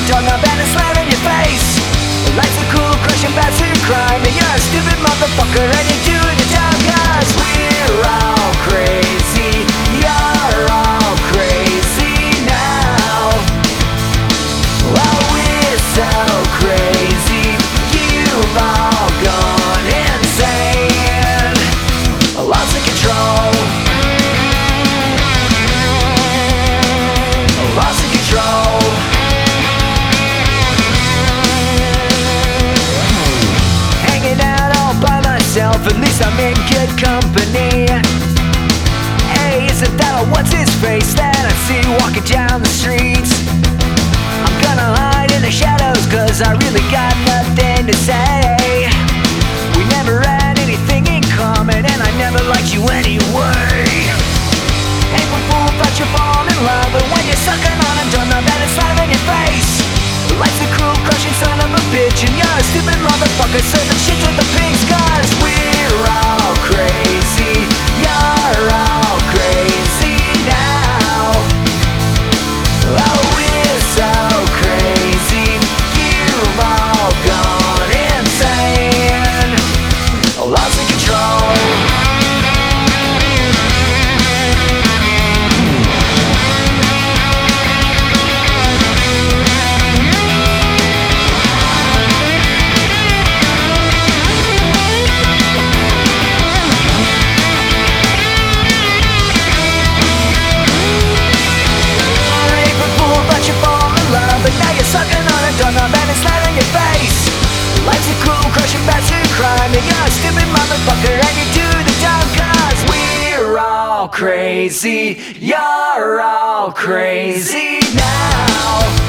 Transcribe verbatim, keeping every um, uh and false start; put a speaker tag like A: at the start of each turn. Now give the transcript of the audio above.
A: doorknob and a slam in your face. Life's a cool crushing bastard crime, and you're a stupid motherfucker and you're doing the job. Cause we're all crazy, you're all crazy now. Oh, we're so crazy, you've all gone insane. Lost of control, lost of control. Hanging out all by myself, at least I'm in good company. Hey, isn't that a what's his face that I see walking down the streets? I'm gonna hide in the shadows cause I really got nothing to say. We never had anything in common and I never liked you anyway. Ain't one fool thought you fall in love, but when you're sucking on a doorknob and it's slam in your face. Life's a cruel crushing son of a bitch, and you're a stupid motherfucker serving shit to the pigs. Cause we're all crazy, you're all crazy now. Oh, we're so crazy, you've all gone insane. Lost of control. But now you're sucking on a doorknob and it's slamming in your face. Life's a cruel, crushing bastard crime, and you're a stupid motherfucker and you do the job. Cause we're all crazy, you're all crazy now.